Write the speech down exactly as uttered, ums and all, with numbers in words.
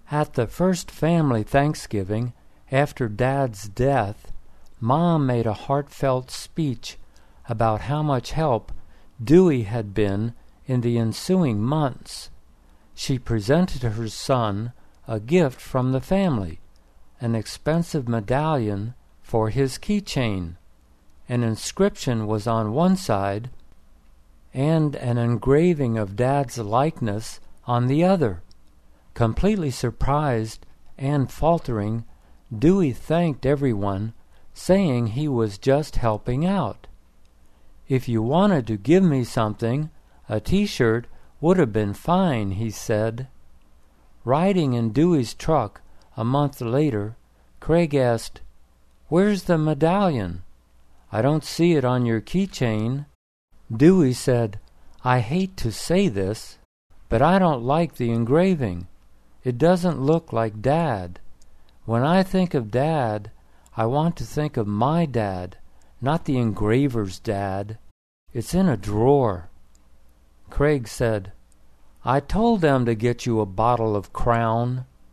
At the first family Thanksgiving after Dad's death, Mom made a heartfelt speech about how much help Dewey had been in the ensuing months. She presented her son a gift from the family, an expensive medallion for his keychain. An inscription was on one side and an engraving of Dad's likeness on the other. Completely surprised and faltering, Dewey thanked everyone, saying he was just helping out. "If you wanted to give me something, a t-shirt would have been fine," he said. Riding in Dewey's truck a month later, Craig asked, "Where's the medallion? I don't see it on your keychain." Dewey said, "I hate to say this, but I don't like the engraving. It doesn't look like Dad. When I think of Dad, I want to think of my dad, not the engraver's dad. It's in a drawer." Craig said, "I told them to get you a bottle of Crown."